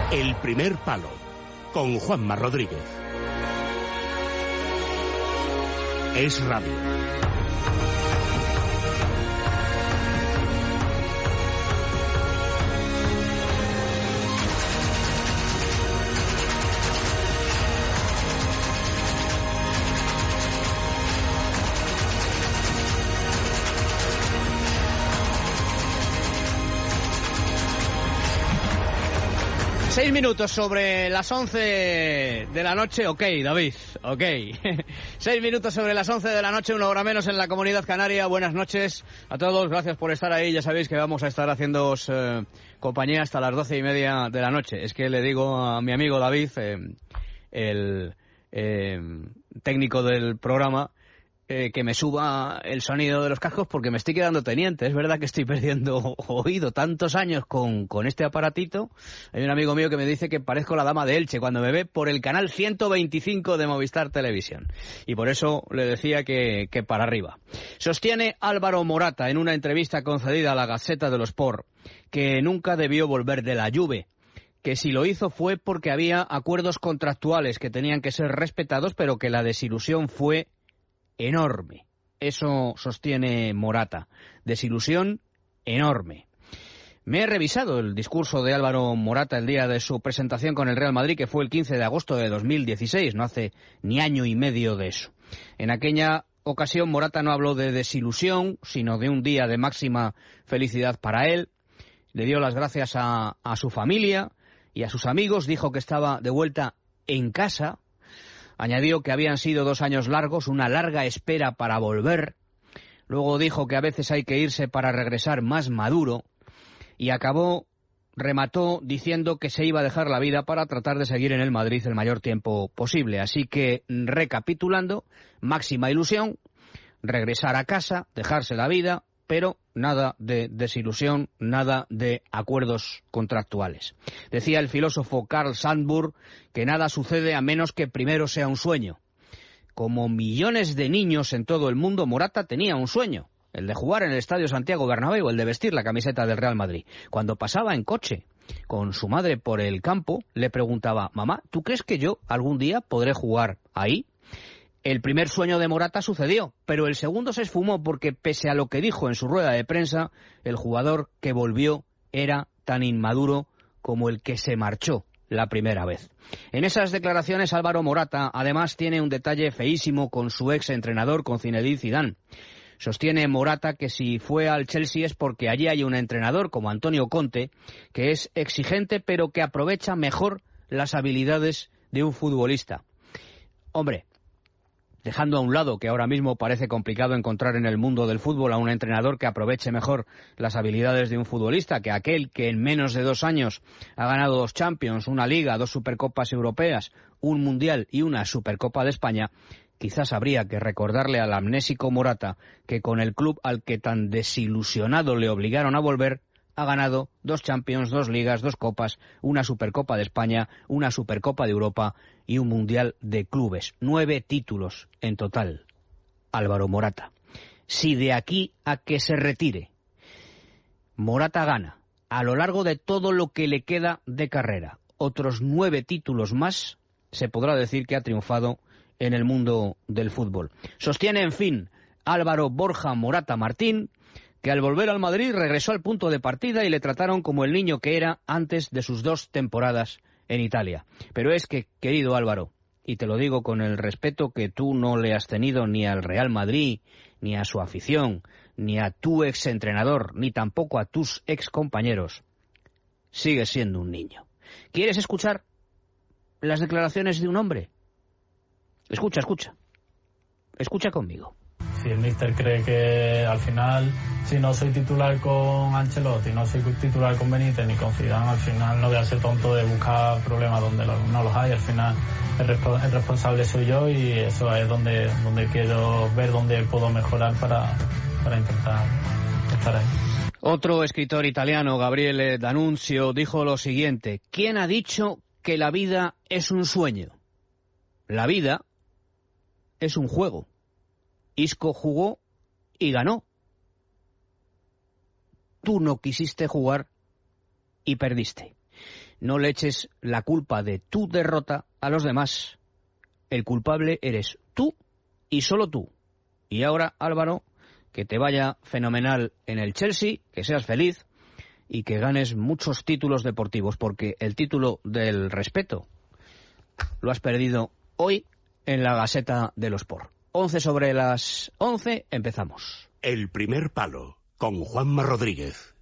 El primer palo, con Juanma Rodríguez. Es Radio. Seis minutos sobre las 11 de la noche, ok, David, ok. 6 minutos sobre las 11 de la noche, 1 hora menos en la Comunidad Canaria. Buenas noches a todos, gracias por estar ahí. Ya sabéis que vamos a estar haciéndoos compañía hasta las 12:30 de la noche. Es que le digo a mi amigo David, el técnico del programa, que me suba el sonido de los cascos porque me estoy quedando teniente. Es verdad que estoy perdiendo oído tantos años con este aparatito. Hay un amigo mío que me dice que parezco la dama de Elche cuando me ve por el canal 125 de Movistar Televisión. Y por eso le decía que para arriba. Sostiene Álvaro Morata en una entrevista concedida a la Gaceta dello Sport que nunca debió volver de la Juve, que si lo hizo fue porque había acuerdos contractuales que tenían que ser respetados, pero que la desilusión fue enorme. Eso sostiene Morata. Desilusión enorme. Me he revisado el discurso de Álvaro Morata el día de su presentación con el Real Madrid, que fue el 15 de agosto de 2016, no hace ni año y medio de eso. En aquella ocasión Morata no habló de desilusión, sino de un día de máxima felicidad para él. Le dio las gracias a su familia y a sus amigos, dijo que estaba de vuelta en casa. Añadió que habían sido 2 años largos, una larga espera para volver. Luego dijo que a veces hay que irse para regresar más maduro. Y remató diciendo que se iba a dejar la vida para tratar de seguir en el Madrid el mayor tiempo posible. Así que, recapitulando, máxima ilusión, regresar a casa, dejarse la vida, pero nada de desilusión, nada de acuerdos contractuales. Decía el filósofo Carl Sandburg que nada sucede a menos que primero sea un sueño. Como millones de niños en todo el mundo, Morata tenía un sueño, el de jugar en el Estadio Santiago Bernabéu, el de vestir la camiseta del Real Madrid. Cuando pasaba en coche con su madre por el campo, le preguntaba: mamá, ¿tú crees que yo algún día podré jugar ahí? El primer sueño de Morata sucedió, pero el segundo se esfumó porque, pese a lo que dijo en su rueda de prensa, el jugador que volvió era tan inmaduro como el que se marchó la primera vez. En esas declaraciones Álvaro Morata además tiene un detalle feísimo con su ex entrenador, con Zinedine Zidane. Sostiene Morata que si fue al Chelsea es porque allí hay un entrenador como Antonio Conte que es exigente pero que aprovecha mejor las habilidades de un futbolista. Hombre, dejando a un lado que ahora mismo parece complicado encontrar en el mundo del fútbol a un entrenador que aproveche mejor las habilidades de un futbolista que aquel que en menos de 2 años ha ganado 2 Champions, una Liga, 2 Supercopas Europeas, un Mundial y una Supercopa de España, quizás habría que recordarle al amnésico Morata que con el club al que tan desilusionado le obligaron a volver, ha ganado 2 Champions, 2 Ligas, 2 Copas, una Supercopa de España, una Supercopa de Europa y un Mundial de Clubes. 9 títulos en total. Álvaro Morata. Si de aquí a que se retire Morata gana a lo largo de todo lo que le queda de carrera otros 9 títulos más, se podrá decir que ha triunfado en el mundo del fútbol. Sostiene, en fin, Álvaro Borja Morata Martín, que al volver al Madrid regresó al punto de partida y le trataron como el niño que era antes de sus 2 temporadas en Italia. Pero es que, querido Álvaro, y te lo digo con el respeto que tú no le has tenido ni al Real Madrid, ni a su afición, ni a tu exentrenador, ni tampoco a tus excompañeros, sigues siendo un niño. ¿Quieres escuchar las declaraciones de un hombre? Escucha, escucha. Escucha conmigo. Si el míster cree que al final, si no soy titular con Ancelotti, no soy titular con Benítez ni con Zidane, al final no voy a ser tonto de buscar problemas donde no los hay. Al final el responsable soy yo y eso es donde quiero ver dónde puedo mejorar para intentar estar ahí. Otro escritor italiano, Gabriele D'Annunzio, dijo lo siguiente: ¿quién ha dicho que la vida es un sueño? La vida es un juego. Isco jugó y ganó. Tú no quisiste jugar y perdiste. No le eches la culpa de tu derrota a los demás. El culpable eres tú y solo tú. Y ahora, Álvaro, que te vaya fenomenal en el Chelsea, que seas feliz y que ganes muchos títulos deportivos, porque el título del respeto lo has perdido hoy en la Gaceta de los Sport. 11 sobre las 11, empezamos. El primer palo, con Juanma Rodríguez.